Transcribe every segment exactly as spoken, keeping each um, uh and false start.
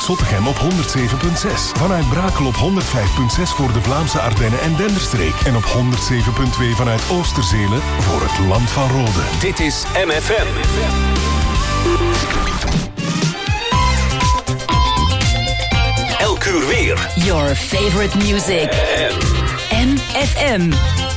Zottegem op honderd zeven komma zes. Vanuit Brakel op honderd vijf komma zes voor de Vlaamse Ardennen en Denderstreek. En op honderd zeven komma twee vanuit Oosterzelen voor het Land van Rode. Dit is M F M. Elk uur weer. Your favorite music. M F M.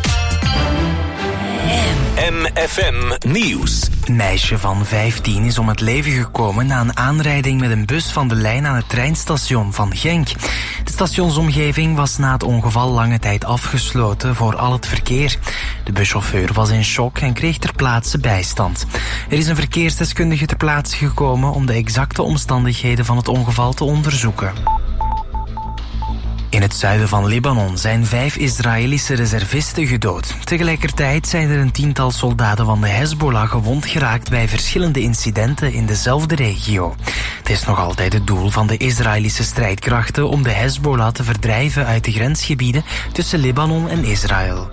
M F M Nieuws. Een meisje van vijftien is om het leven gekomen na een aanrijding met een bus van de lijn aan het treinstation van Genk. De stationsomgeving was na het ongeval lange tijd afgesloten voor al het verkeer. De buschauffeur was in shock en kreeg ter plaatse bijstand. Er is een verkeersdeskundige ter plaatse gekomen om de exacte omstandigheden van het ongeval te onderzoeken. In het zuiden van Libanon zijn vijf Israëlische reservisten gedood. Tegelijkertijd zijn er een tiental soldaten van de Hezbollah gewond geraakt bij verschillende incidenten in dezelfde regio. Het is nog altijd het doel van de Israëlische strijdkrachten om de Hezbollah te verdrijven uit de grensgebieden tussen Libanon en Israël.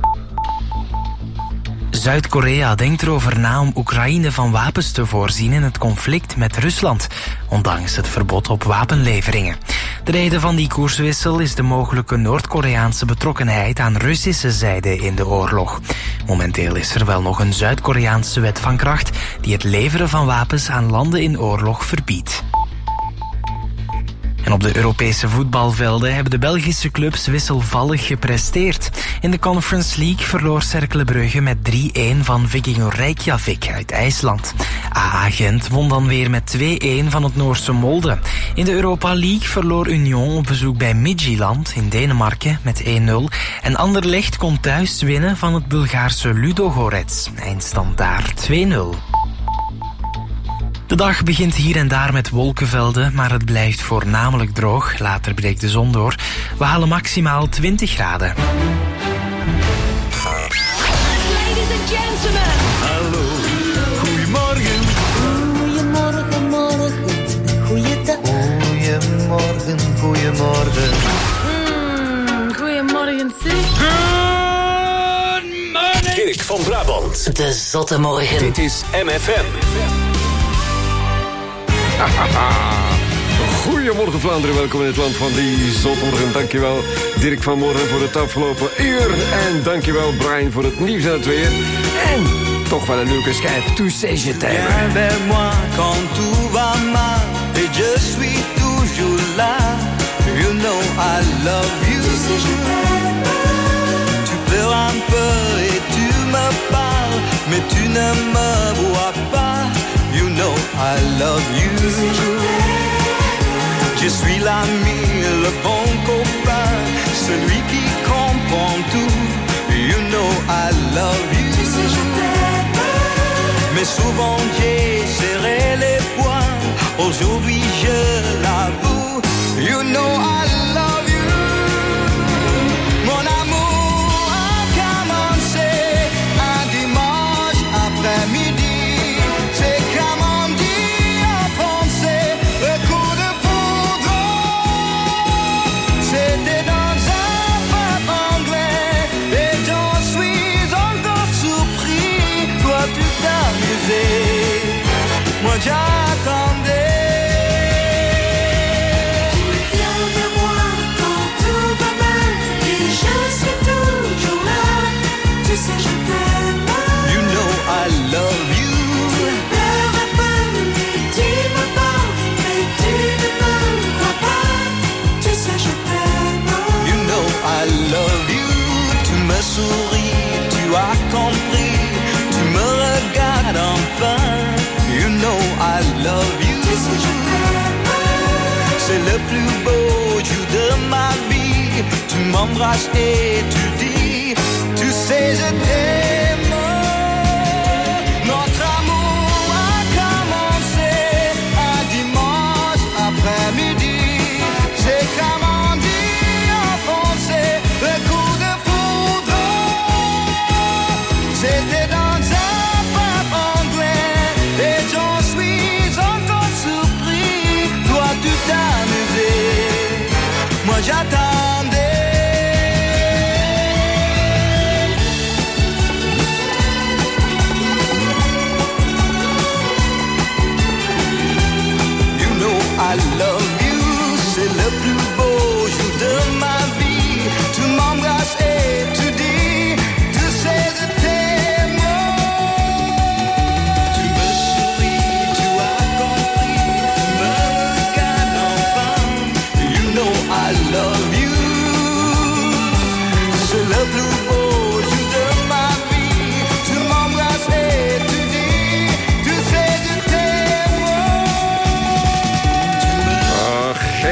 Zuid-Korea denkt erover na om Oekraïne van wapens te voorzien in het conflict met Rusland, ondanks het verbod op wapenleveringen. De reden van die koerswissel is de mogelijke Noord-Koreaanse betrokkenheid aan Russische zijde in de oorlog. Momenteel is er wel nog een Zuid-Koreaanse wet van kracht die het leveren van wapens aan landen in oorlog verbiedt. En op de Europese voetbalvelden hebben de Belgische clubs wisselvallig gepresteerd. In de Conference League verloor Cercle Brugge met drie-een van Viking Reykjavik uit IJsland. A A Gent won dan weer met twee-een van het Noorse Molde. In de Europa League verloor Union op bezoek bij Midtjylland in Denemarken met één-nul. En Anderlecht kon thuis winnen van het Bulgaarse Ludogorets. Eindstand daar twee-nul. De dag begint hier en daar met wolkenvelden, maar het blijft voornamelijk droog. Later breekt de zon door. We halen maximaal twintig graden. Ladies and gentlemen. Hallo, goedemorgen. Goedemorgen, morgen, goeiedag. Goedemorgen, goedemorgen. Mm, goedemorgen, zeg. Good morning. Dirk van Brabant. De zotte morgen. Dit is M F M. Goedemorgen Vlaanderen, welkom in het land van die zondagmorgen. Dankjewel Dirk van Morgen voor het afgelopen uur. En dankjewel Brian voor het nieuws en het weer. En toch wel een leuke schijf. Tu sais je t'aime. Viens vers moi quand tout va mal et je suis toujours là. You know I love you. Tu sais je t'aime. Tu pleures un peu et tu me parles, mais tu ne me vois pas. You know I love you. Tu sais je t'aime. Je suis l'ami, le bon copain, celui qui comprend tout. You know I love you. Tu sais je t'aime. Mais souvent j'ai serré les poings. Aujourd'hui je l'avoue. You know I love you. Mon amour a commencé un dimanche après-midi. C'est comme on dit en français, le coup de foudre. C'était dans un pub anglais et j'en suis encore surpris. Toi tu t'amusais, moi j'attendais. I love you. Tu pleures un peu et tu me parles, mais tu ne me crois pas. Tu sais je t'aime. You know I love you. Tu me souris, tu as compris. Tu me regardes enfin. You know I love you. Tu sais je t'aime. C'est le plus beau jour de ma vie. Tu m'embrasses et tu dis, tu sais je t'aime. C'est comme on dit en français, le coup de foudre. C'était dans un pub anglais et j'en suis encore surpris. Toi tu t'amusais, moi j'attendais.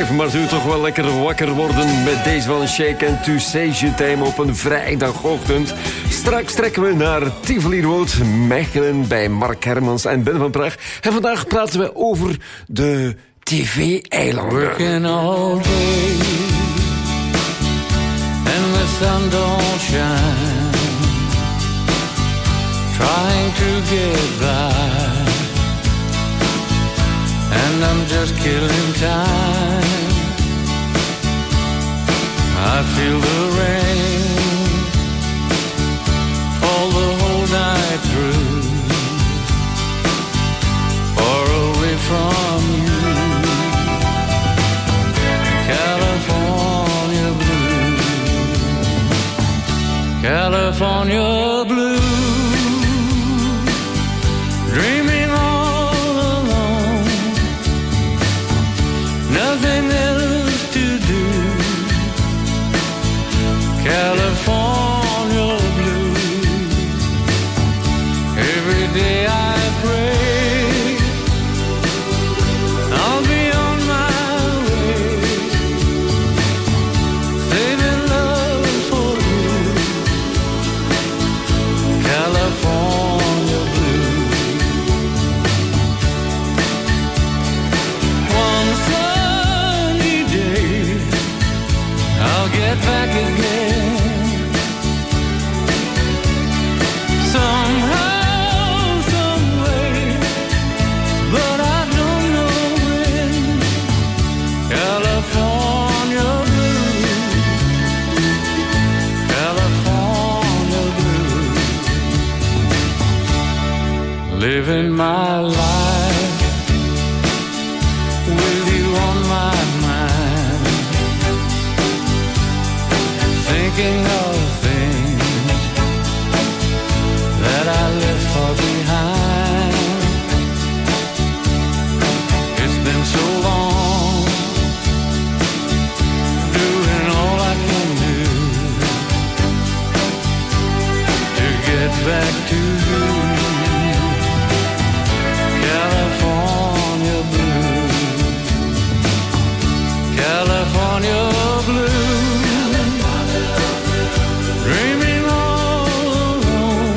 vijf, maar u toch wel lekker wakker worden met deze van Shake and to Say Je Time op een vrijdagochtend. Straks trekken we naar Tivoli Road, Mechelen bij Mark Hermans en Ben van Praag. En vandaag praten we over de T V-eilanden. Working all day and the sun don't shine, trying to get by, and I'm just killing time. I feel the rain fall the whole night through, far away from you, California blue, California blue. Dreaming all alone, nothing else to do. California blue. Every day I pray I'll be on my way, saving love for you. California blue. One sunny day I'll get back again. Somehow, some way, but I don't know when. California blue, California blue. Living my life with you on my mind, thinking of things that I left far behind. It's been so long, doing all I can do to get back to you. California blue, California blue. Dreaming all alone,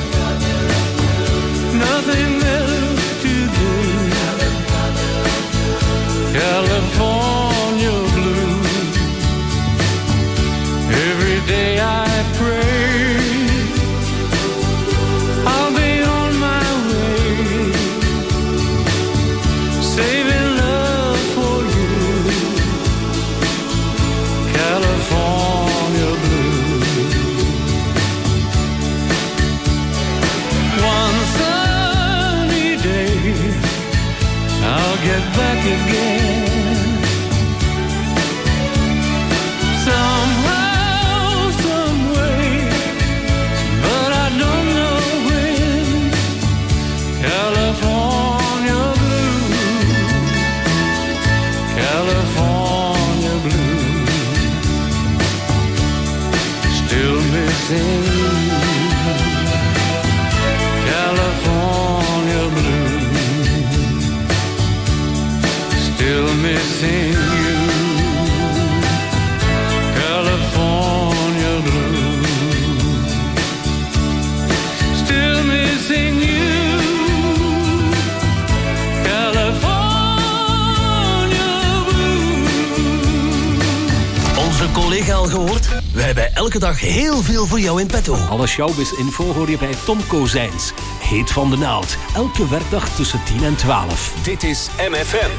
nothing else to do. California blue. Every day I pray I'll be on my way, saving love for you. California blue. One sunny day I'll get back again. Somehow, some way, but I don't know when. California blue, California blue. Still missing you, California blue. Still missing you, California blue. Still missing you, California blue. Onze collega al gehoord? We hebben elke dag heel veel voor jou in petto. Alle showbiz-info hoor je bij Tom Kozijns. Heet van de naald. Elke werkdag tussen tien en twaalf. Dit is M F M.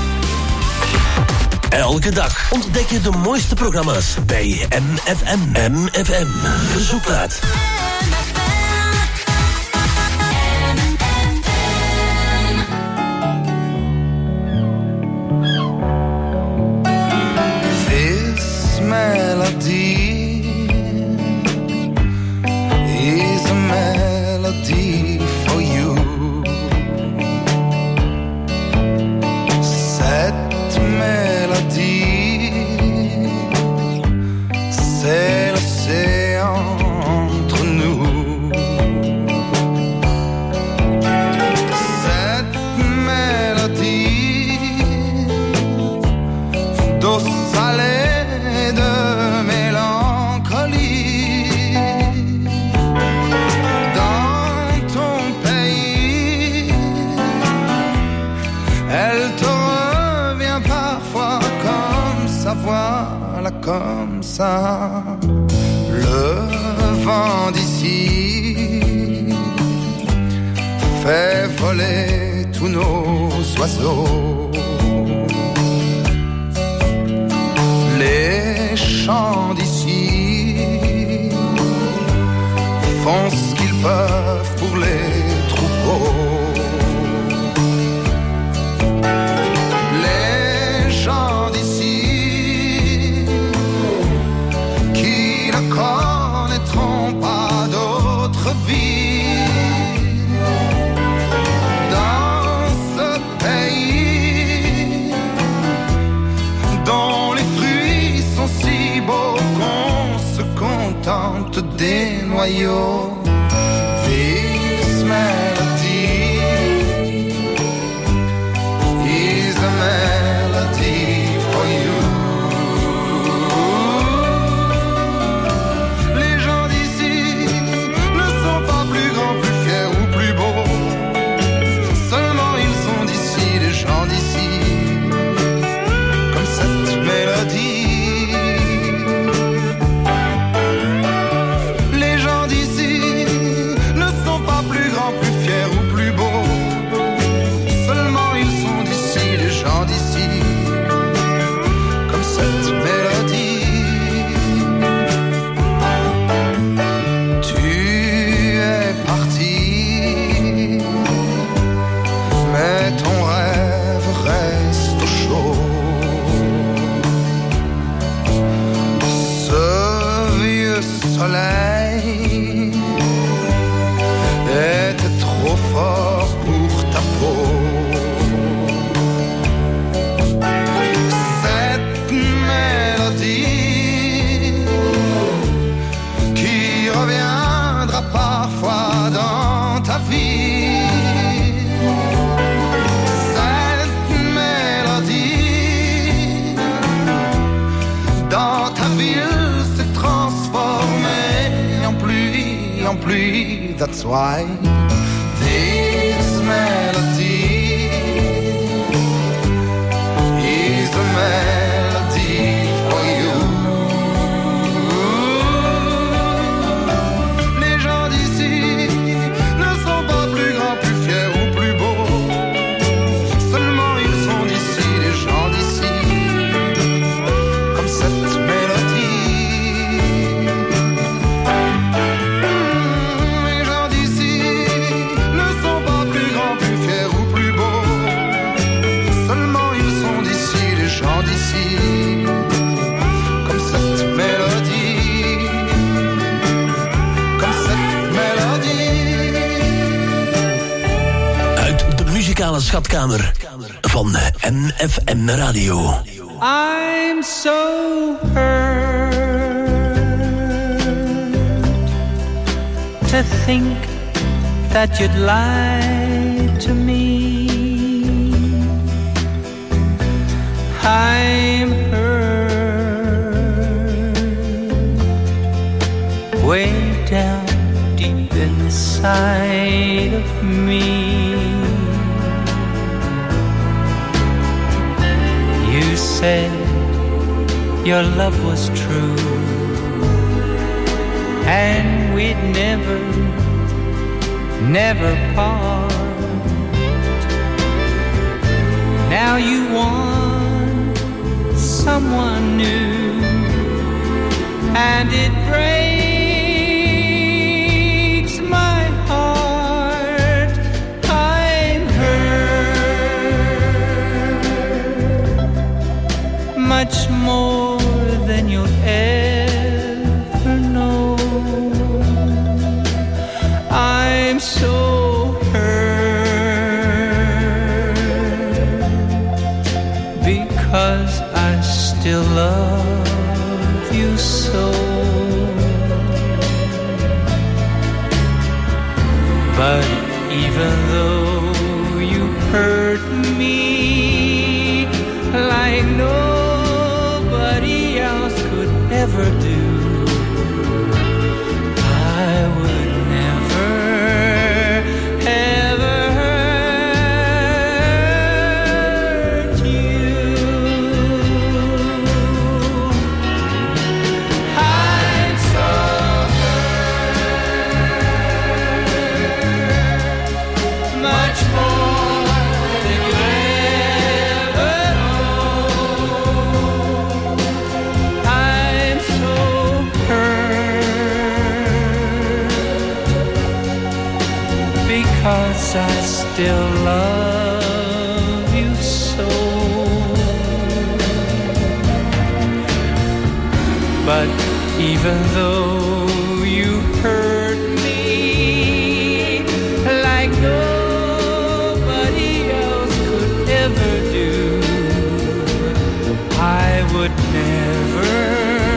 Elke dag ontdek je de mooiste programma's bij M F M. M F M. Verzoekplaat. This melody is a melody for you. Cette mélodie, c'est l'océan entre comme ça. Le vent d'ici fait voler tous nos oiseaux. Les chants d'ici font ce qu'ils peuvent pour les troupeaux. Les gens d'ici qui ne connaîtront pas d'autre vie dans ce pays dont les fruits sont si beaux qu'on se contente des noyaux. This melody is a melody for you. Les gens d'ici ne sont pas plus grands, plus fiers ou plus beaux. Seulement ils sont d'ici, les gens d'ici, comme cette mélodie. Les gens d'ici ne sont pas plus grands, plus fiers ou plus beaux. Seulement ils sont d'ici, les gens d'ici, comme cette mélodie. Tu es parti, mais ton rêve reste au chaud. Ce vieux soleil était trop fort pour ta peau. Cette mélodie qui reviendra parfois dans ta vie. Cette mélodie dans ta ville s'est transformée en pluie, en pluie. That's why this melody is a melody for you. Les gens d'ici ne sont pas plus grands, plus fiers ou plus beaux. Seulement ils sont d'ici, les gens d'ici, comme cette mélodie. Les gens d'ici ne sont pas plus grands, plus fiers ou plus beaux. Seulement ils sont d'ici, les gens d'ici, comme cette mélodie, comme cette mélodie. Uit de muzikale schatkamer van M F M Radio. I'm so hurt to think that you'd lie to me. I'm hurt way down deep inside of me. You said your love was true and we'd never, never part. Now you want someone new and it breaks my heart. I'm hurt much more than you'll ever know. I'm so hurt because I still love you so. But even though you hurt me like nobody else could ever do, I would never, ever hurt you. 'cause I still love you so. But even though you hurt me like nobody else could ever do, I would never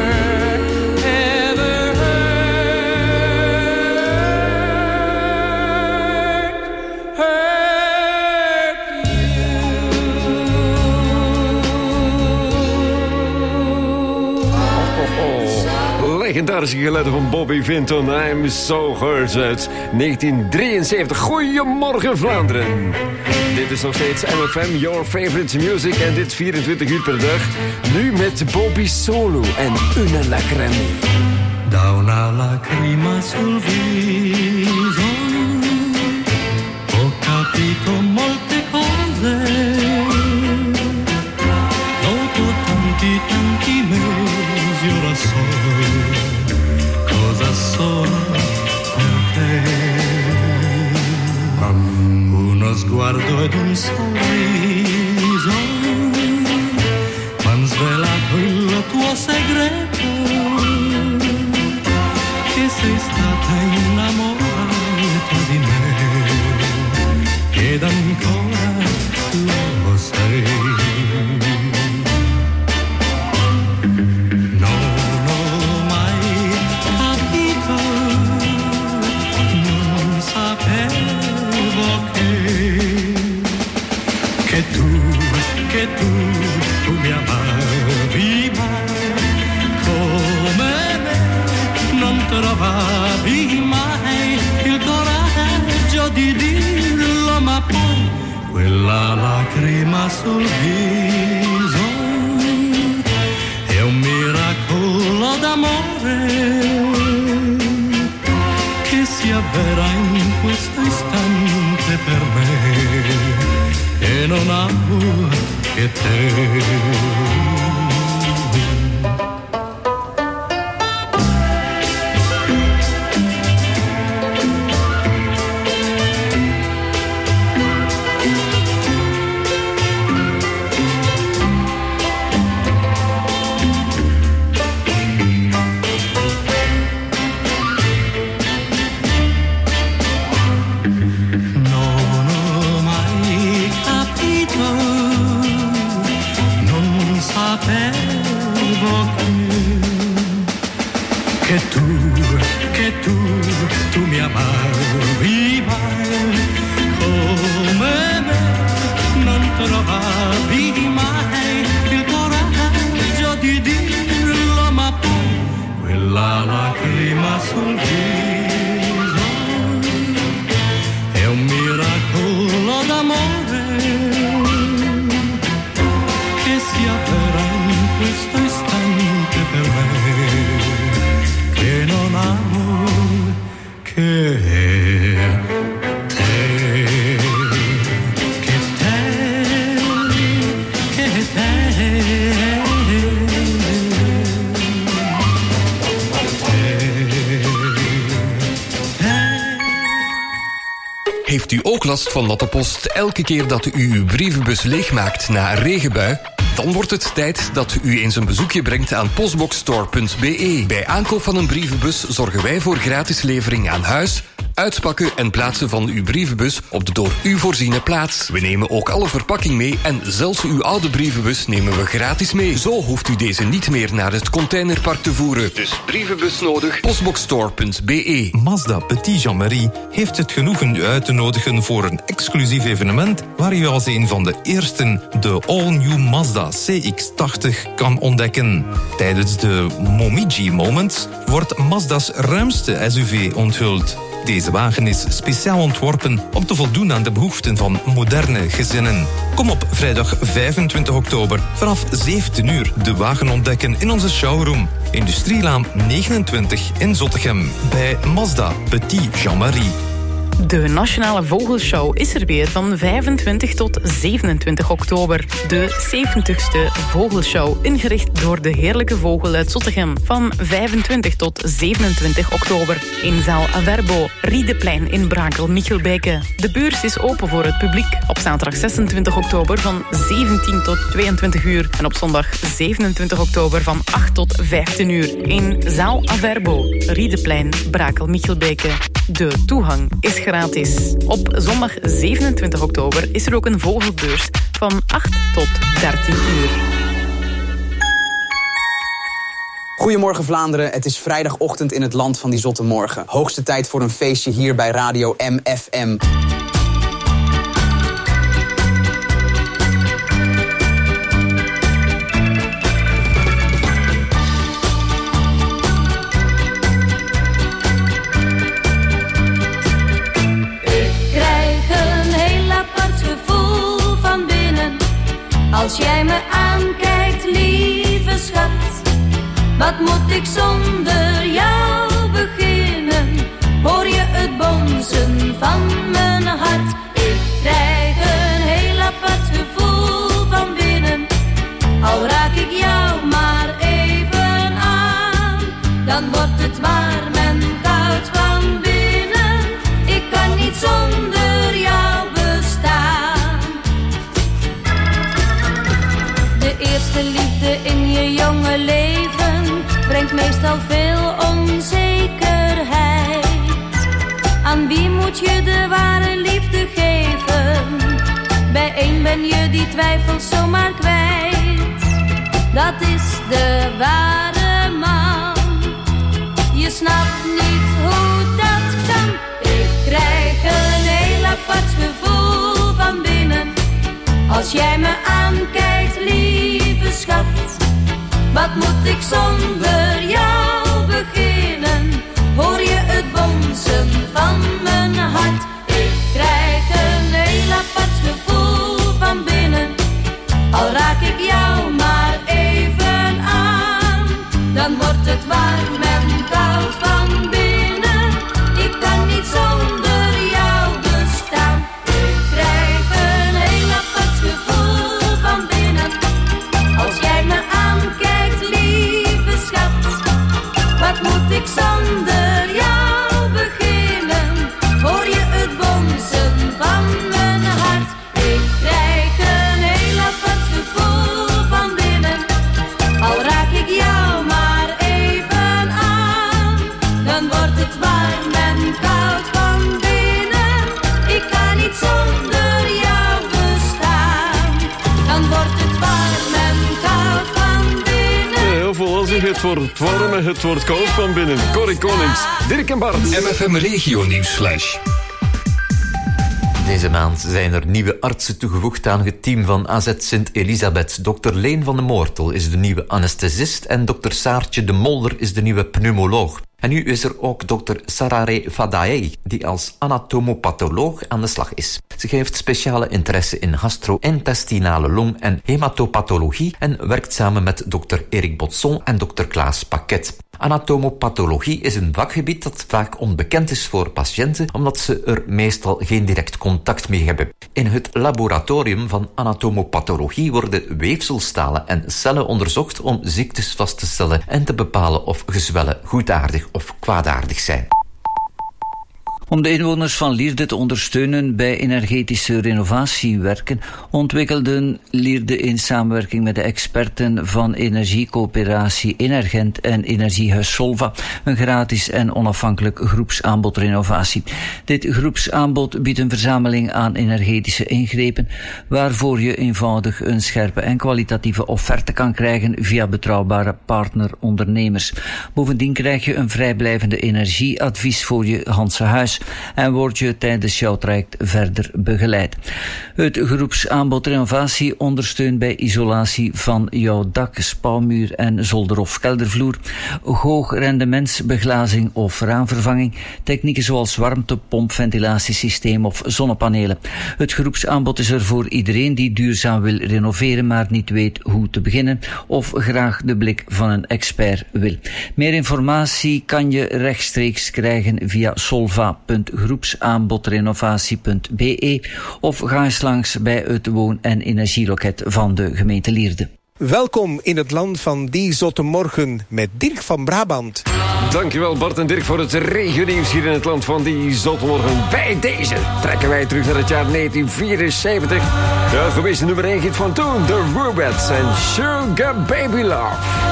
legendarische geluiden van Bobby Vinton. I'm so hurt uit negentien drieënzeventig. Goedemorgen Vlaanderen. Dit is nog steeds M F M, your favorite music. En dit vierentwintig uur per dag. Nu met Bobby solo en Una Lacrima. Da una lacrima sul viso ho capito molte cose. Dopo tanti tanti mesi ora so cosa sono per te. Uno sguardo ed un sorriso m'han svelato il tuo segreto, che sei stata innamorata di me ed ancora lo sei. Che tu, che tu, tu mi amavi mai, come me non trovavi mai il coraggio di dirlo, ma poi quella lacrima sul viso è un miracolo d'amore che si avvera in questo istante per me. E non amo che te. Che tu, che tu, tu mi amavi mai, come me non trovavi mai il coraggio di dirlo, ma poi quella lacrima sul viso è un miracolo d'amore che si avvera in questo istante per me. Che non amo che te, che te, che te, Heeft u ook last van natte post elke keer dat u uw brievenbus leegmaakt na een regenbui? Dan wordt het tijd dat u eens een bezoekje brengt aan postboxstore punt b e. Bij aankoop van een brievenbus zorgen wij voor gratis levering aan huis, uitpakken en plaatsen van uw brievenbus op de door u voorziene plaats. We nemen ook alle verpakking mee en zelfs uw oude brievenbus nemen we gratis mee. Zo hoeft u deze niet meer naar het containerpark te voeren. Dus brievenbus nodig, postboxstore punt b e. Mazda Petit Jean-Marie heeft het genoegen u uit te nodigen voor een exclusief evenement waar u als een van de eersten de all-new Mazda C X tachtig kan ontdekken. Tijdens de Momiji Moments wordt Mazda's ruimste S U V onthuld. Deze wagen is speciaal ontworpen om te voldoen aan de behoeften van moderne gezinnen. Kom op vrijdag vijfentwintig oktober vanaf zeventien uur de wagen ontdekken in onze showroom Industrielaan negenentwintig in Zottegem bij Mazda Petit Jean-Marie. De Nationale Vogelshow is er weer van vijfentwintig tot zevenentwintig oktober. De zeventigste Vogelshow, ingericht door de Heerlijke Vogel uit Zottegem. Van vijfentwintig tot zevenentwintig oktober in zaal Averbo, Riedeplein in Brakel-Michelbeke. De beurs is open voor het publiek op zaterdag zesentwintig oktober van zeventien tot tweeëntwintig uur en op zondag zevenentwintig oktober van acht tot vijftien uur in zaal Averbo, Riedeplein, Brakel-Michelbeke. De toegang is gratis. Op zondag zevenentwintig oktober is er ook een vogelbeurs van acht tot dertien uur. Goedemorgen Vlaanderen, het is vrijdagochtend in het land van die zotte morgen. Hoogste tijd voor een feestje hier bij Radio M F M. Als jij me aankijkt, lieve schat, wat moet ik zonder jou beginnen? Hoor je het bonzen van mijn hart? Ik krijg een heel apart gevoel van binnen. Al raak ik jou maar even aan, dan wordt het warm en koud van binnen. Ik kan niet zonder jou bestaan. De eerste liefde in je jonge leven brengt meestal veel onzekerheid. Aan wie moet je de ware liefde geven? Bij één ben je die twijfelt zomaar kwijt. Dat is de ware man. Je snapt niet hoe dat kan. Ik krijg een heel apart gevoel van binnen. Als jij me aankijkt, lieve schat, wat moet ik zonder jou beginnen? Hoor je het bonzen van mijn hart? Ik krijg een heel apart gevoel van binnen. Al raak ik jou maar even aan, dan wordt het warm en koud van binnen. Ik kan niet zonder jou bestaan. Ik krijg een heel apart gevoel van binnen. Als jij me aankijkt, lieve schat, wat moet ik zonder jou beginnen? Hoor je het bonzen van mijn hart? Ik krijg een heel apart gevoel van binnen. Al raak ik jou maar even aan, dan wordt het warm en koud van binnen. Ik kan niet zonder jou bestaan, dan wordt het warm en koud van binnen. Heel veel als ik het wordt warm en het wordt koud van binnen. Corrie Konings, Dirk en Bart. M F M Regio Nieuwsflash. Deze maand zijn er nieuwe artsen toegevoegd aan het team van A Z Sint-Elisabeth. dokter Leen van de Moortel is de nieuwe anesthesist en dokter Saartje de Molder is de nieuwe pneumoloog. En nu is er ook dokter Sarare Fadaei, die als anatomopatholoog aan de slag is. Ze heeft speciale interesse in gastro-intestinale long- en hematopathologie en werkt samen met dokter Erik Botson en dokter Klaas Paquet. Anatomopathologie is een vakgebied dat vaak onbekend is voor patiënten, omdat ze er meestal geen direct contact mee hebben. In het laboratorium van anatomopathologie worden weefselstalen en cellen onderzocht om ziektes vast te stellen en te bepalen of gezwellen goedaardig of kwaadaardig zijn. Om de inwoners van Lierde te ondersteunen bij energetische renovatiewerken ontwikkelden Lierde in samenwerking met de experten van Energiecoöperatie Energent en Energiehuis Solva een gratis en onafhankelijk groepsaanbod renovatie. Dit groepsaanbod biedt een verzameling aan energetische ingrepen waarvoor je eenvoudig een scherpe en kwalitatieve offerte kan krijgen via betrouwbare partnerondernemers. Bovendien krijg je een vrijblijvende energieadvies voor je ganse huis en word je tijdens jouw traject verder begeleid. Het groepsaanbod renovatie ondersteunt bij isolatie van jouw dak, spouwmuur en zolder- of keldervloer, hoogrendementsbeglazing of raamvervanging, technieken zoals warmtepomp, ventilatiesysteem of zonnepanelen. Het groepsaanbod is er voor iedereen die duurzaam wil renoveren, maar niet weet hoe te beginnen of graag de blik van een expert wil. Meer informatie kan je rechtstreeks krijgen via solva punt groepsaanbodrenovatie punt b e of ga eens langs bij het woon- en energieloket van de gemeente Lierde. Welkom in het land van die zotte morgen met Dirk van Brabant. Dankjewel Bart en Dirk voor het regionieuws hier in het land van die zotte morgen. Bij deze trekken wij terug naar het jaar negentien vierenzeventig. De gewezen nummer één hit van toen, de Rubettes en Sugar Baby Love.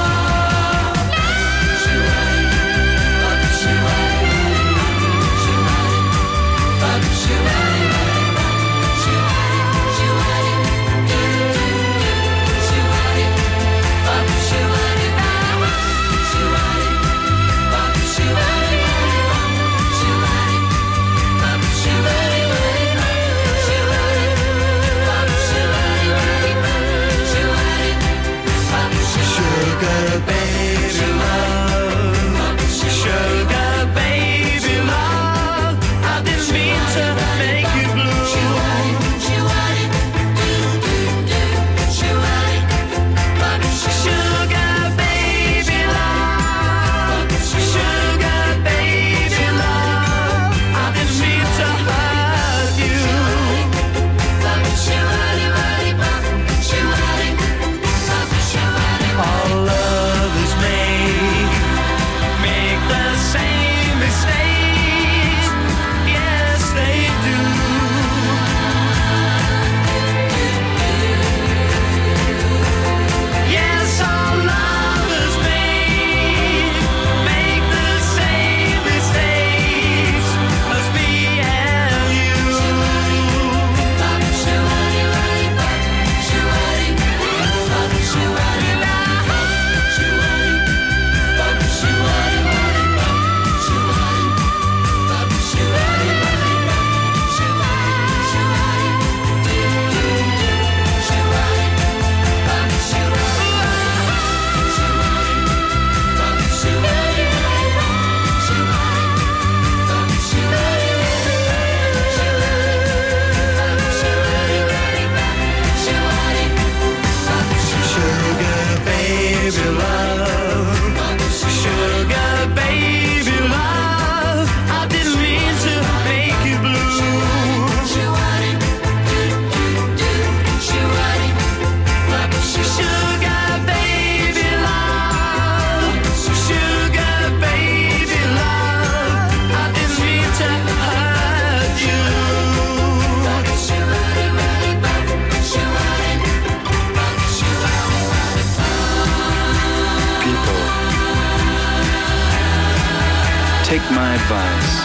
Take my advice.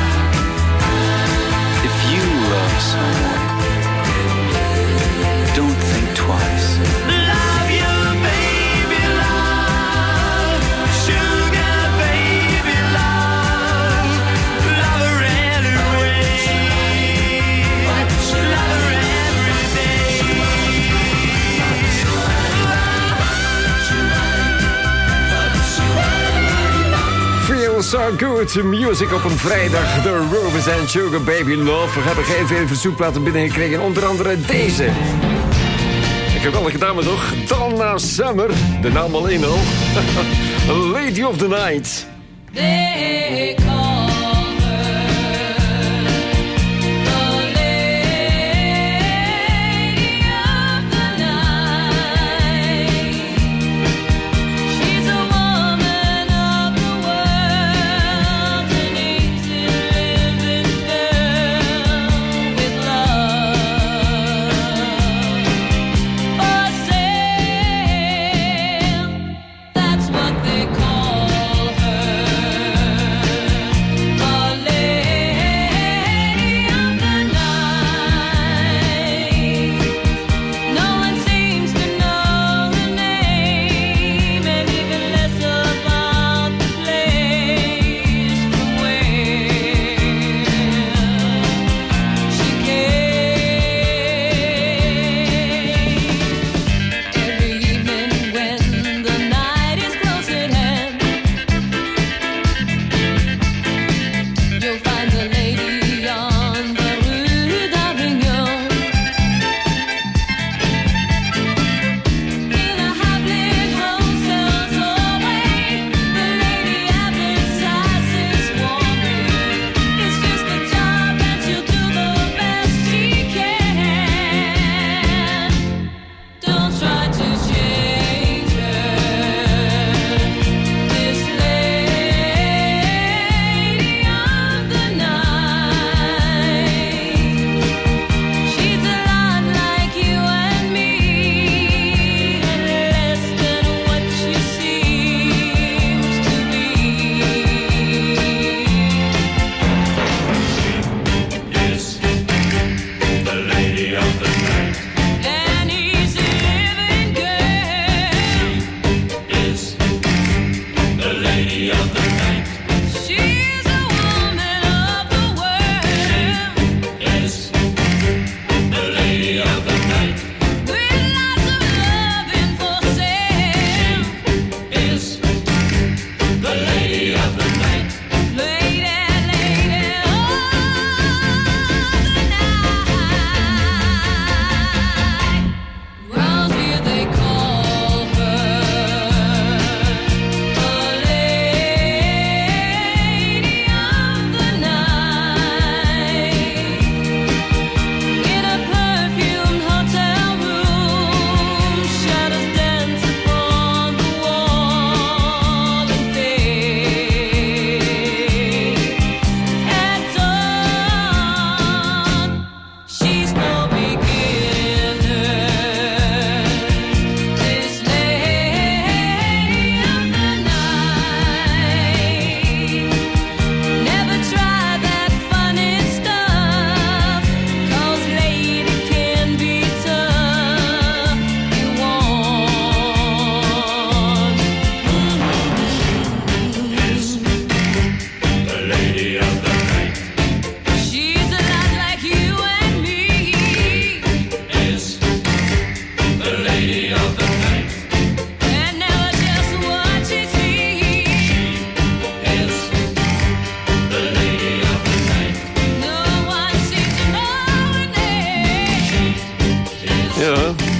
If you love someone, don't think twice. Love you, baby, love. Sugar, baby, love. Love her anyway. Love her every day. Feel so good music op een vrijdag. The Rubettes en Sugar Baby Love. We hebben geen veel verzoekplaten binnengekregen. Onder andere deze. Ik heb wel gedaan, maar toch? Donna Summer. De naam al in al. Lady of the Night. They call her the Lady of the Night. She's a woman of the world, an easy living girl with love for sale. That's what they call her.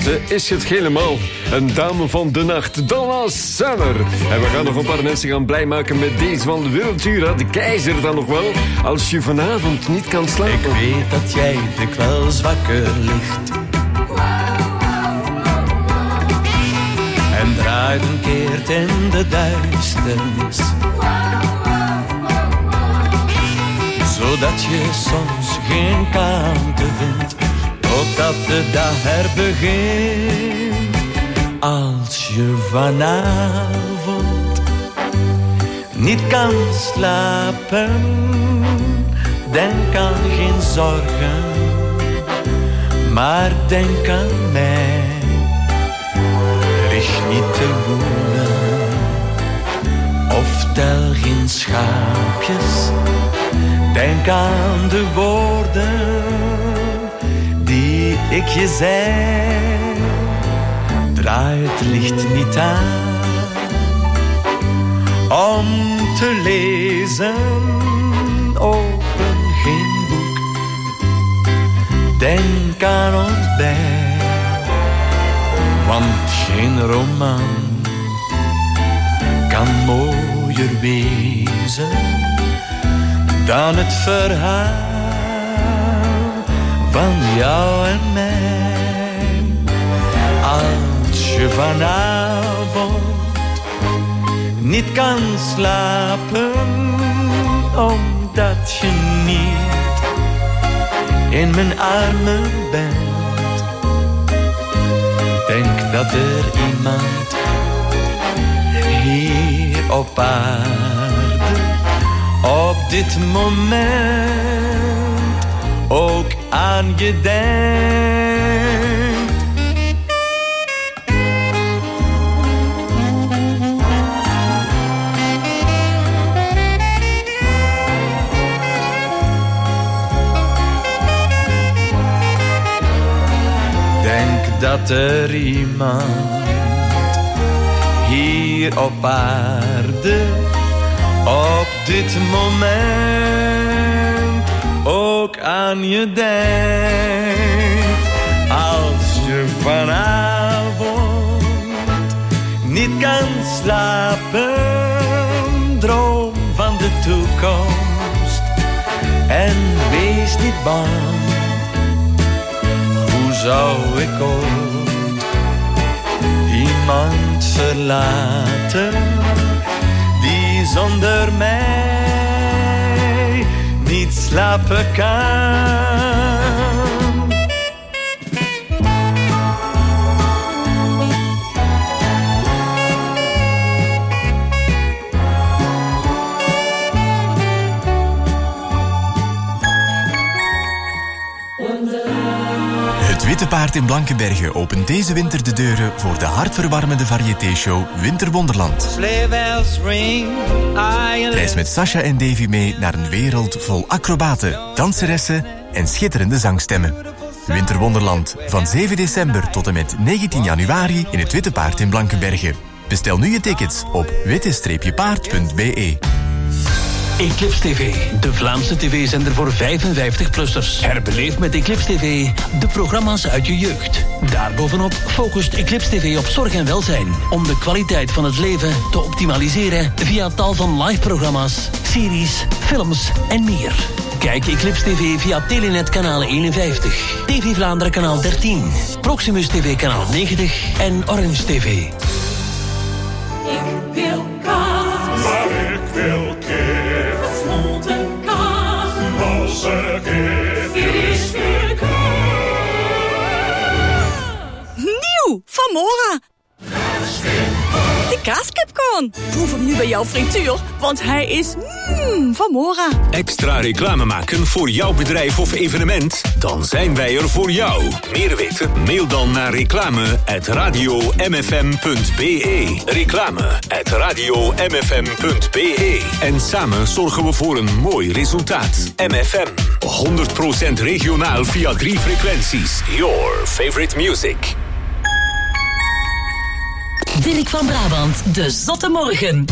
Ze is het helemaal. Een dame van de nacht, Donna Summer. En we gaan nog een paar mensen gaan blij maken met deze van de Wereldtura. De keizer dan nog wel. Als je vanavond niet kan slapen. Ik weet dat jij dikwijls wakker ligt. En draait een keert in de duisternis. Zodat je soms geen kalmte vindt. Totdat de dag er begint. Als je vanavond niet kan slapen, denk aan geen zorgen, maar denk aan mij. Richt niet te woelen, of tel geen schaapjes. Denk aan de woorden die ik je zei. Draai het licht niet aan om te lezen. Open geen boek. Denk aan ons bij, want geen roman kan mooier wezen dan het verhaal van jou en mij. Als je vanavond niet kan slapen, omdat je niet in mijn armen bent, denk dat er iemand hier op aarde op dit moment ook aan je denkt. Denk dat er iemand hier op aarde op dit moment ook aan je denkt. Als je vanavond niet kan slapen, droom van de toekomst en wees niet bang. Hoe zou ik ooit iemand verlaten die zonder mij niet slapen kan? Het Witte Paard in Blankenberge opent deze winter de deuren voor de hartverwarmende variété-show Winterwonderland. Reis met Sasha en Davy mee naar een wereld vol acrobaten, danseressen en schitterende zangstemmen. Winterwonderland, van zeven december tot en met negentien januari in het Witte Paard in Blankenberge. Bestel nu je tickets op witte paard punt b e. Eclipse T V, de Vlaamse tv-zender voor vijfenvijftig-plussers. Herbeleef met Eclipse T V de programma's uit je jeugd. Daarbovenop focust Eclipse T V op zorg en welzijn, om de kwaliteit van het leven te optimaliseren via tal van live-programma's, series, films en meer. Kijk Eclipse T V via Telenet kanaal eenenvijftig, T V Vlaanderen kanaal dertien, Proximus T V kanaal negentig en Orange T V. Ik wil kaas, maar ik wil kip. Gesmolten kaas, losse kip, visgekaas. Nieuw van Mora. De kaaskipcorn. Proef hem nu bij jouw frituur, want hij is mm, van Mora. Extra reclame maken voor jouw bedrijf of evenement? Dan zijn wij er voor jou. Meer weten? Mail dan naar reclame at radio m f m punt b e. Reclame at radio m f m punt b e. En samen zorgen we voor een mooi resultaat. M F M. honderd procent regionaal via drie frequenties. Your favorite music. Dirk van Brabant, de Zotte Morgen.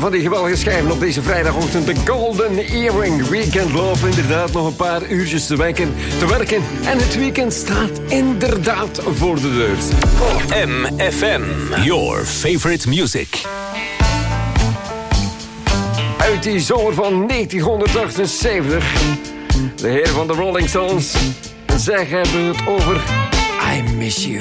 van die geweldige schijven op deze vrijdagochtend. De Golden Earring Weekend Love. Inderdaad nog een paar uurtjes te werken, te werken. En het weekend staat inderdaad voor de deur. Oh. M F M, your favorite music. Uit die zomer van negentienhonderdachtenzeventig. De heer van de Rolling Stones. En zij hebben het over I Miss You.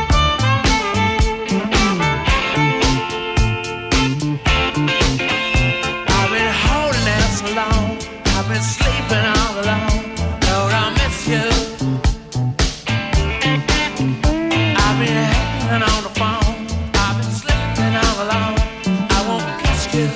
I've been sleeping all alone, Lord, I miss you. I've been hanging on the phone, I've been sleeping all alone, I won't kiss you.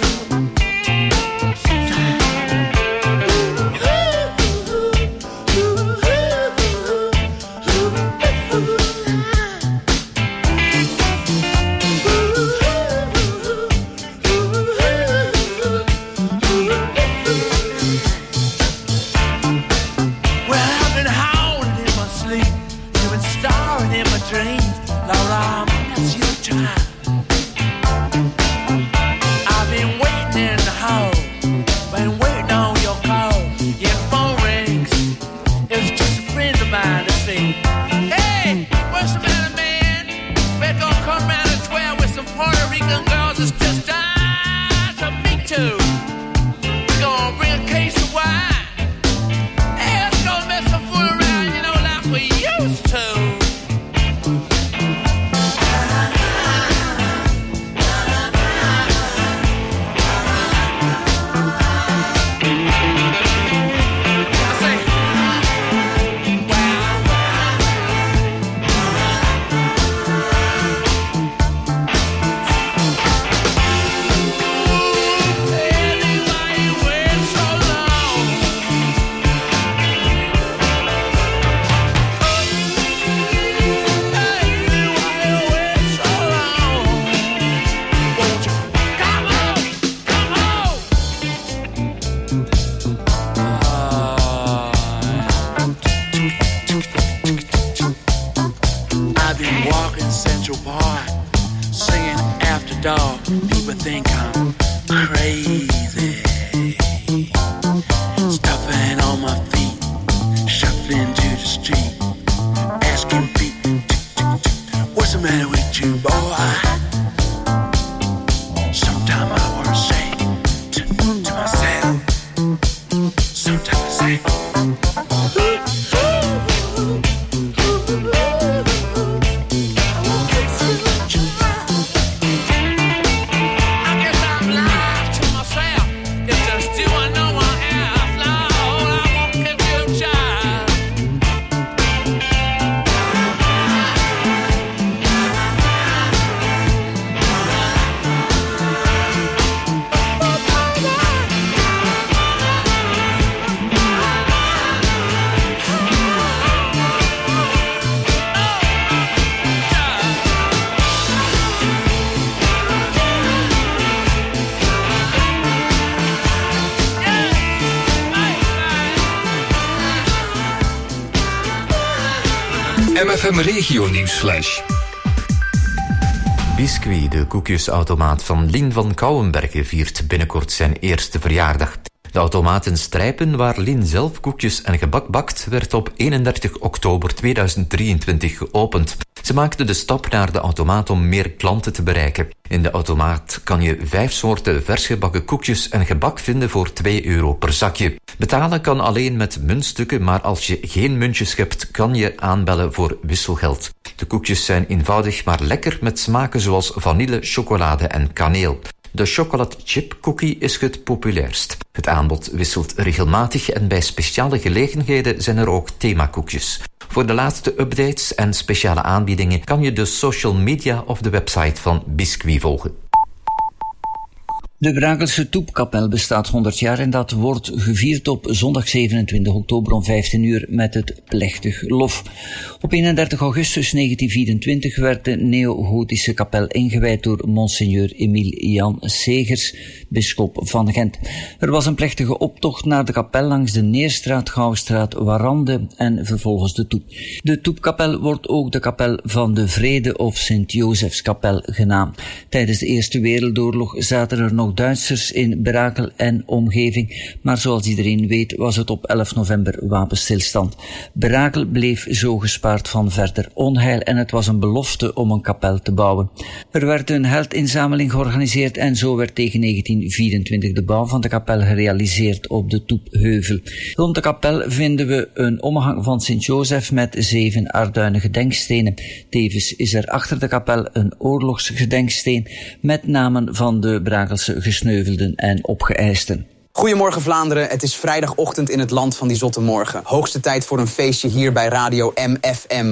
M F M Regio Nieuwsflash. Biscuit, de koekjesautomaat van Lien van Kouwenbergen, viert binnenkort zijn eerste verjaardag. De automaat in Strijpen, waar Lien zelf koekjes en gebak bakt, werd op eenendertig oktober tweeduizend drieëntwintig geopend. Ze maakte de stap naar de automaat om meer klanten te bereiken. In de automaat kan je vijf soorten versgebakken koekjes en gebak vinden voor twee euro per zakje. Betalen kan alleen met muntstukken, maar als je geen muntjes hebt, kan je aanbellen voor wisselgeld. De koekjes zijn eenvoudig, maar lekker met smaken zoals vanille, chocolade en kaneel. De chocolate chip cookie is het populairst. Het aanbod wisselt regelmatig en bij speciale gelegenheden zijn er ook themakoekjes. Voor de laatste updates en speciale aanbiedingen kan je de social media of de website van Biscuit volgen. De Brakelse Toepkapel bestaat honderd jaar en dat wordt gevierd op zondag zevenentwintig oktober om vijftien uur met het plechtig lof. Op eenendertig augustus negentien vierentwintig werd de neogotische kapel ingewijd door monseigneur Emile Jan Segers, bisschop van Gent. Er was een plechtige optocht naar de kapel langs de Neerstraat, Gouwstraat, Warande en vervolgens de Toep. De Toepkapel wordt ook de kapel van de Vrede of Sint-Josefskapel genaamd. Tijdens de Eerste Wereldoorlog zaten er nog nog Duitsers in Brakel en omgeving, maar zoals iedereen weet was het op elf november wapenstilstand. Brakel bleef zo gespaard van verder onheil en het was een belofte om een kapel te bouwen. Er werd een heldinzameling georganiseerd en zo werd tegen negentien vierentwintig de bouw van de kapel gerealiseerd op de Toepheuvel. Rond de kapel vinden we een omhang van Sint-Jozef met zeven Arduinen gedenkstenen. Tevens is er achter de kapel een oorlogsgedenksteen met namen van de Brakelse gesneuvelden en opgeëisten. Goedemorgen Vlaanderen, het is vrijdagochtend in het land van die zotte morgen. Hoogste tijd voor een feestje hier bij Radio M F M.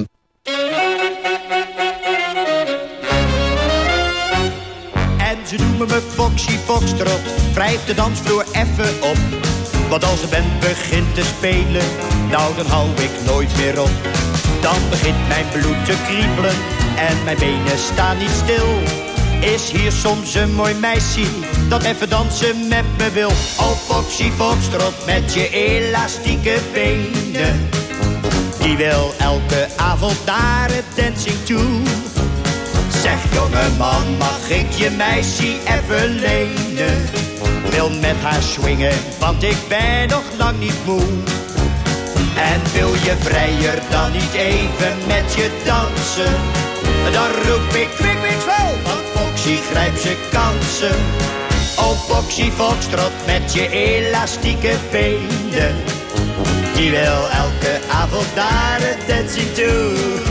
En ze noemen me Foxy Foxtrot, wrijf de dansvloer even op. Want als de band begint te spelen, nou dan hou ik nooit meer op. Dan begint mijn bloed te kriebelen en mijn benen staan niet stil. Is hier soms een mooi meisje dat even dansen met me wil? Oh Foxy Foxtrot met je elastieke benen, die wil elke avond naar het dancing toe. Zeg jongeman, mag ik je meisje even lenen? Wil met haar swingen, want ik ben nog lang niet moe. En wil je vrijer dan niet even met je dansen? Dan roep ik kwik, kwik, zwel, want Foxy grijpt zijn kansen. Oh Foxy Foxtrot met je elastieke benen, die wil elke avond naar het dancing toe.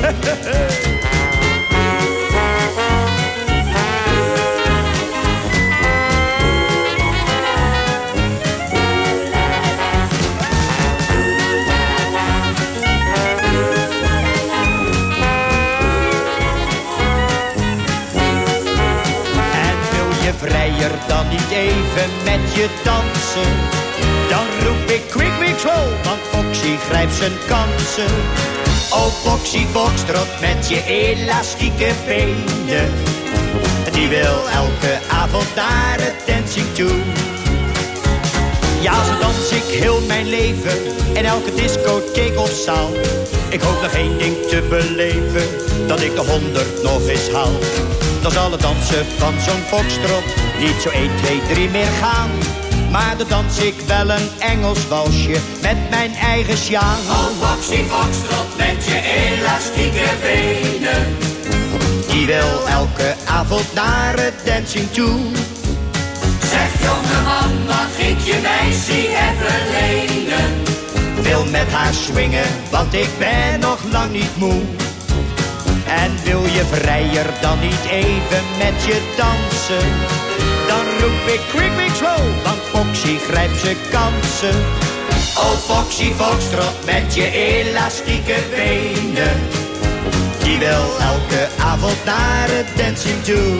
Vrijer dan niet even met je dansen? Dan roep ik quick, quick, slow, want Foxy grijpt zijn kansen. Oh Foxy Foxtrot met je elastieke benen, die wil elke avond naar het dancing toe. Ja, zo dans ik heel mijn leven in elke discotheek of zaal. Ik hoop nog één ding te beleven, dat ik de honderd nog eens haal. Dan zal het dansen van zo'n foxtrot niet zo één, twee, drie meer gaan. Maar dan dans ik wel een Engels walsje met mijn eigen sjaan. Oh Foxy Foxtrot met je elastieke benen, die wil elke avond naar het dancing toe. Zeg jongeman, mag ik je meisje even lenen? Wil met haar swingen, want ik ben nog lang niet moe. En wil je vrijer dan niet even met je dansen? Dan roep ik quick, quick, slow, want Foxy grijpt zijn kansen. Oh Foxy Foxtrot met je elastieke benen, die wil elke avond naar het dancing toe.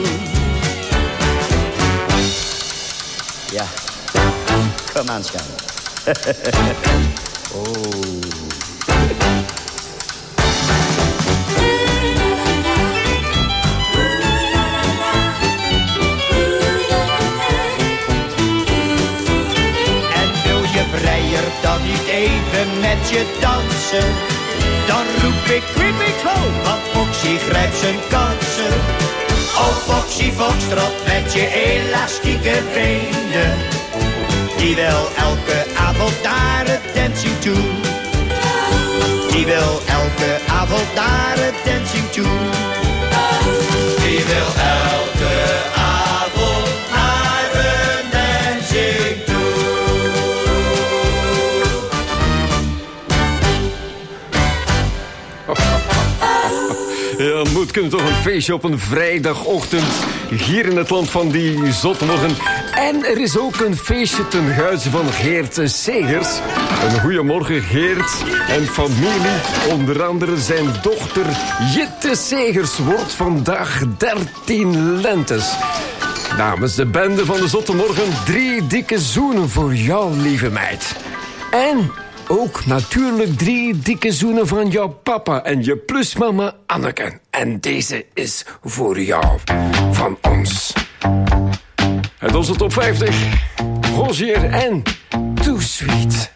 Ja, kom aan schat. Oh. Dan niet even met je dansen? Dan roep ik quick, quick, slow, want Foxy grijpt zijn kansen. Oh Foxy Foxtrot met je elastieke benen, die wil elke avond naar het dancing toe. Die wil elke avond naar het dancing toe. Die wil elke avond naar het dancing toe. Ja, moet kunnen toch een feestje op een vrijdagochtend hier in het land van die zotmorgen. En er is ook een feestje ten huize van Geert Segers. Een goeiemorgen Geert en familie. Onder andere zijn dochter Jitte Segers wordt vandaag dertien lentes. Namens de bende van de zotmorgen drie dikke zoenen voor jou, lieve meid. En ook natuurlijk drie dikke zoenen van jouw papa en je plusmama Anneke. En deze is voor jou, van ons. Het onze top vijftig. Rozier en Too Sweet.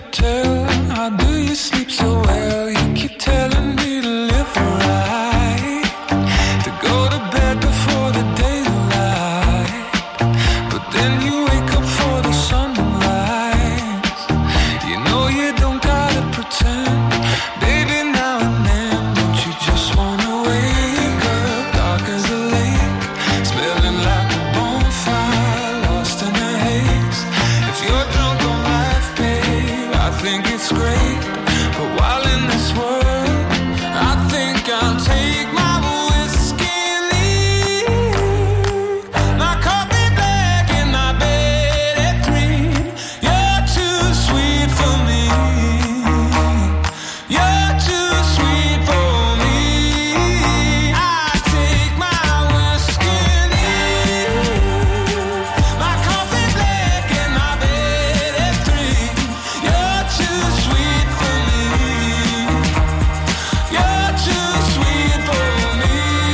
tell? How do you sleep so well? You keep telling me to live right, to go to bed before the daylight, but then you wake up for the sunrise. You know you don't gotta pretend, baby, now and then. Don't you just wanna wake up dark as a lake, smelling like a bonfire, lost in a haze. If you're drunk on life, babe, I think it's great. But while in this world, I think I'll take my whiskey and leave. My coffee black in my bed at three. You're too sweet for me. You're too sweet for me. I take my whiskey and leave. My coffee black in my bed at three. You're too sweet for me. You're too sweet for me.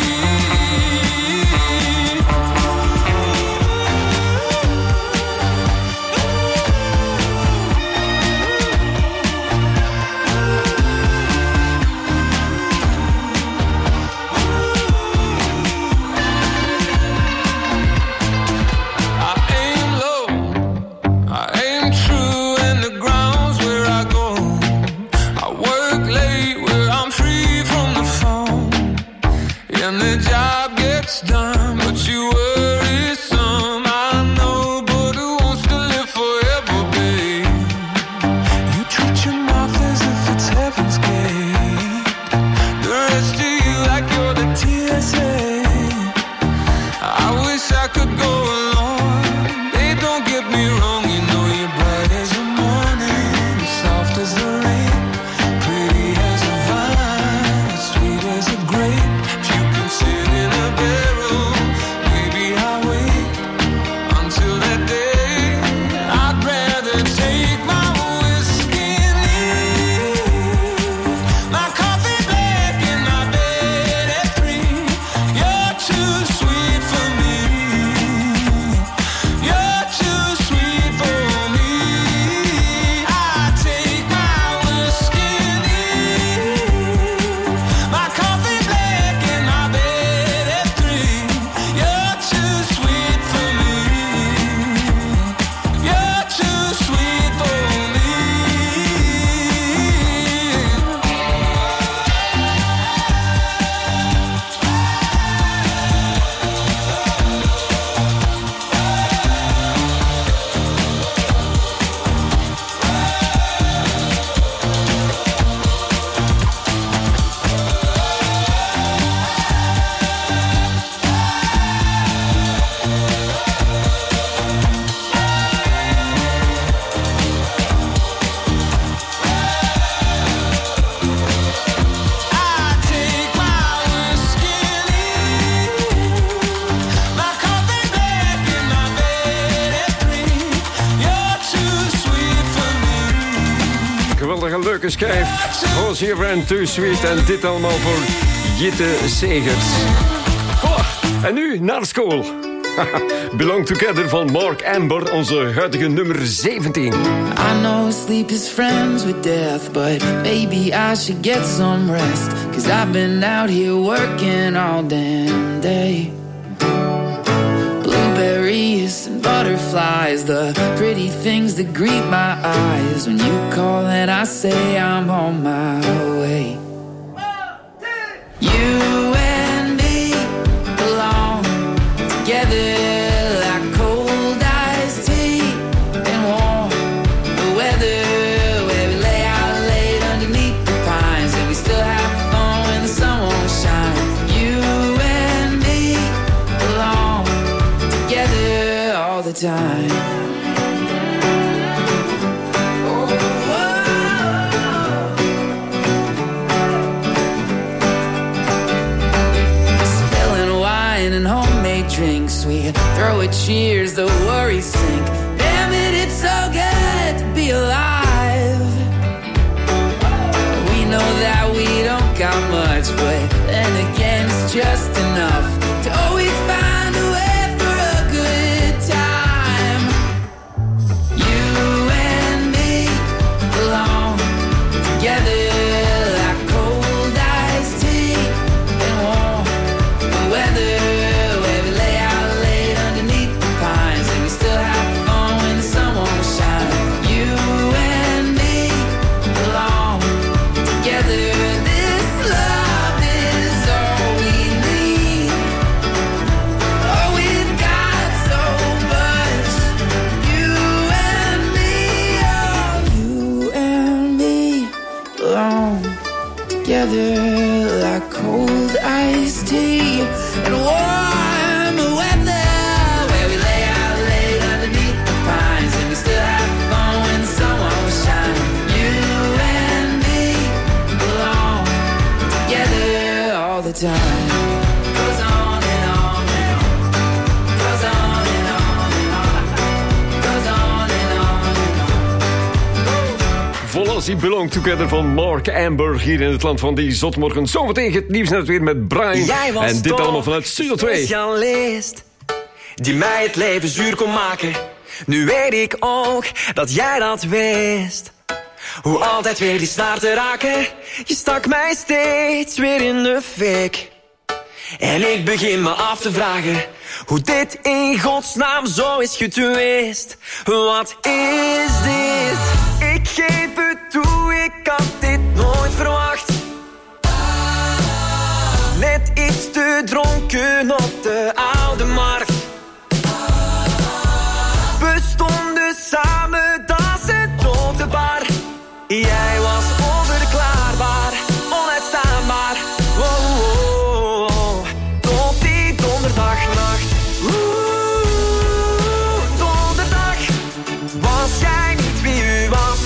I aim low, I aim true, and the ground's where I go. I work late where I'm free from the phone, and the job gets done, but you worry some. I know, but who wants to live forever, babe? You treat your mouth as if it's heaven's gate. The rest of you like you're the T S A. I wish I could go along. Babe, don't get me wrong, you know you're bright as the morning, soft as the rain, pretty as a vine, sweet as a grape. If you can sit in a barrel, maybe I'll wait until that day. I'd rather take my whiskey and leave. My coffee black in my bed at three. You're too sweet for me. You're too sweet for me. I take my whiskey and leave. My coffee black in my bed at three. You're too sweet for me. You're too sweet for me. I take my whiskey and leave. My coffee black in my bed at three. You're too sweet for me. Geweldige leuke schijf. Oh, zeer en Too Sweet. En dit allemaal voor Jitte Segers. Voilà. En nu naar school. Belong Together van Mark Amber, onze huidige nummer zeventien. I know sleep is friends with death, but maybe I should get some rest. Cause I've been out here working all damn day. Blueberries and butterflies, the pretty things that greet my eyes. When you call and I say I'm on my way. You and me belong together like cold iced tea and warm the weather, where we lay out late underneath the pines and we still have fun when the sun won't shine. You and me belong together all the time. And homemade drinks, we throw a cheers, the worries sink. Damn it, it's so good to be alive. We know that we don't got much, but then again it's just enough to always find a way for a good time. together like cold iced tea and warm weather, where we lay out late underneath the pines and we still have fun when the sun won't shine. You and me belong together all the time. Goes on and on and on. Goes on and on and on. Goes on and on and on. Velocity Belong Together van Mark Amber hier in het land van die zotmorgen. Zometeen het nieuws net weer met Brian. En dit allemaal vanuit Studio twee. Specialist die mij het leven zuur kon maken. Nu weet ik ook dat jij dat wist. Hoe altijd weer die snaar te raken. Je stak mij steeds weer in de fik. En ik begin me af te vragen hoe dit in godsnaam zo is getwist. Wat is dit? Ik geef het toe, ik had dit nooit verwacht. Net iets te dronken op de oude markt. We stonden samen, dansend op de bar. Jij was onverklaarbaar, onuitstaanbaar. Wow, wow, wow. Tot die donderdagnacht. Oeh, donderdag. Was jij niet wie u was?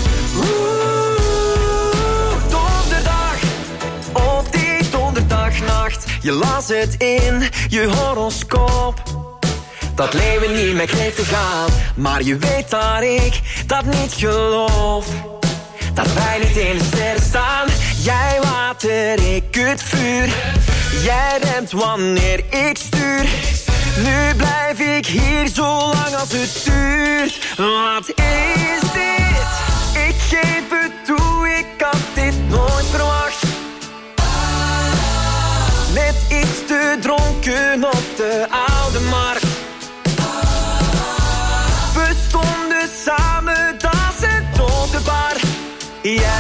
Oeh, donderdag. Op die donderdagnacht. Je las het in je horoscoop. Dat leven niet meer kreeg te gaan. Maar je weet dat ik dat niet geloof. Dat wij niet in de sterren staan. Jij water, ik het vuur. Jij remt wanneer ik stuur. Nu blijf ik hier zo lang als het duurt. Wat is dit? Ik geef het toe, ik had dit nooit verwacht. Net iets te dronken op de oude markt. We stonden samen, dansend op de bar. Jij